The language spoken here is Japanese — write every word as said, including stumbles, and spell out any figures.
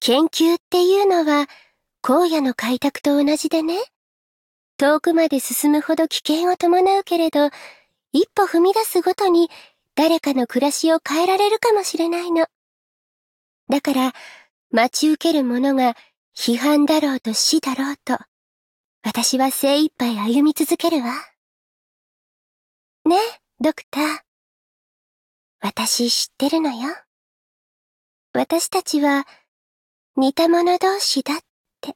研究っていうのは、荒野の開拓と同じでね、遠くまで進むほど危険を伴うけれど、一歩踏み出すごとに誰かの暮らしを変えられるかもしれないの。だから、待ち受けるものが批判だろうと死だろうと、私は精一杯歩み続けるわ。ね、ドクター。私知ってるのよ。私たちは似た者同士だって。